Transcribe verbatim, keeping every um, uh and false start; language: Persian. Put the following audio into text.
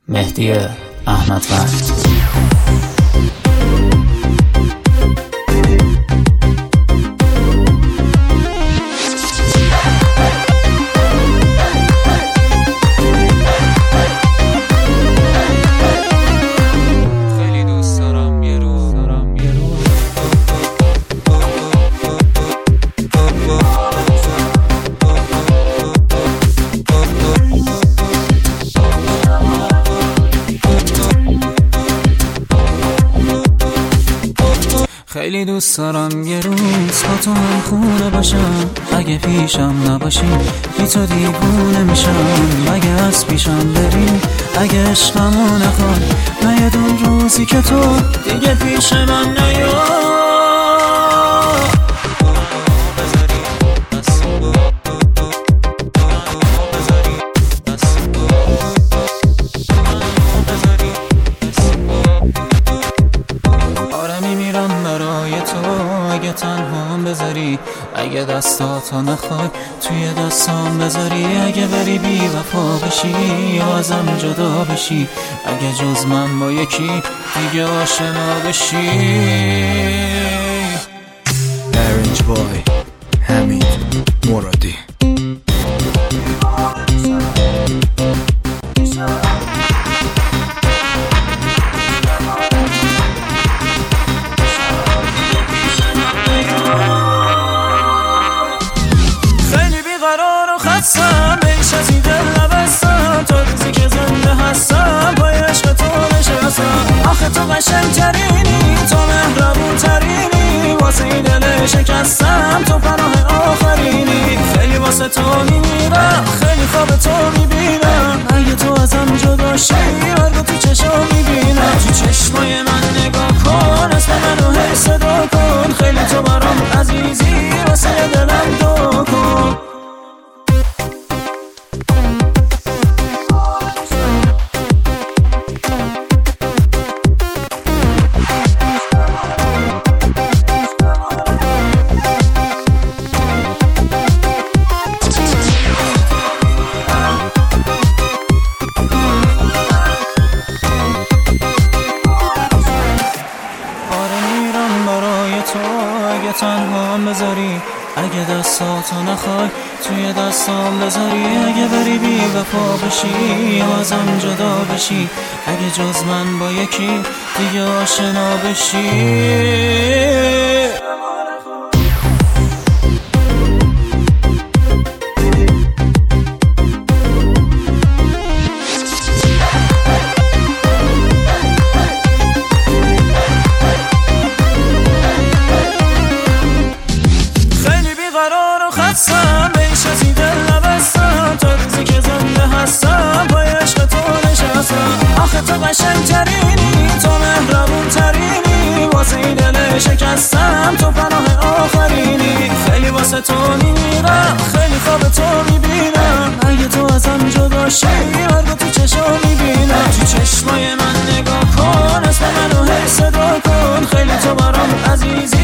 مهدی احمدوند. خیلی دوست دارم یه روز با تو هم خونه باشم، اگه پیشم نباشی بی تو دیوونه میشم. اگه از پیشم بری، اگه عشقمو نخوای، نیادون روزی که تو دیگه پیش من نیا. اگه تنهام بذاری، اگه دستاتو نخوای توی دستام بذاری، اگه بری بی وفا بشی یا ازم جدا بشی، اگه جز من با یکی دیگه آشنا بشی. ارنج بای حمید مرادی. بیش از این دل نبستم، تا روزی که زنده هستم با عشق تو نشستم. آخه تو قشنگ ترینی، تو مهربون ترینی، واسه این دل شکستم تو پناه آخرینی. خیلی واسه تو میمیرم، خیلی خواب تو میبینم، اگه تو ازم جدا شی مرگو تو چشم میبینم. تو چشمای من نگاه کن، اسم منو هی صدا کن، خیلی تو برام عزیزی، واسه دلم دو کن. اگه تنهام بذاری، اگه دستاتو نخوای توی دستام بذاری، اگه بری بی وفا بشی یا ازم جدا بشی، اگه جز من با یکی دیگه آشنا بشی. بیش از این دل نبستم، تا روزی که زنده هستم با عشق تو نشستم. آخه تو قشنگ ترینی، تو مهربون ترینی، واسه این دل شکستم تو پناه آخرینی. خیلی واسه تو میمیرم، خیلی خواب تو میبینم، اگه تو ازم جدا شی مرگو تو چشم میبینم. تو چشمای من نگاه کن، اسم منو هی صدا کن، خیلی تو برام عزیزی،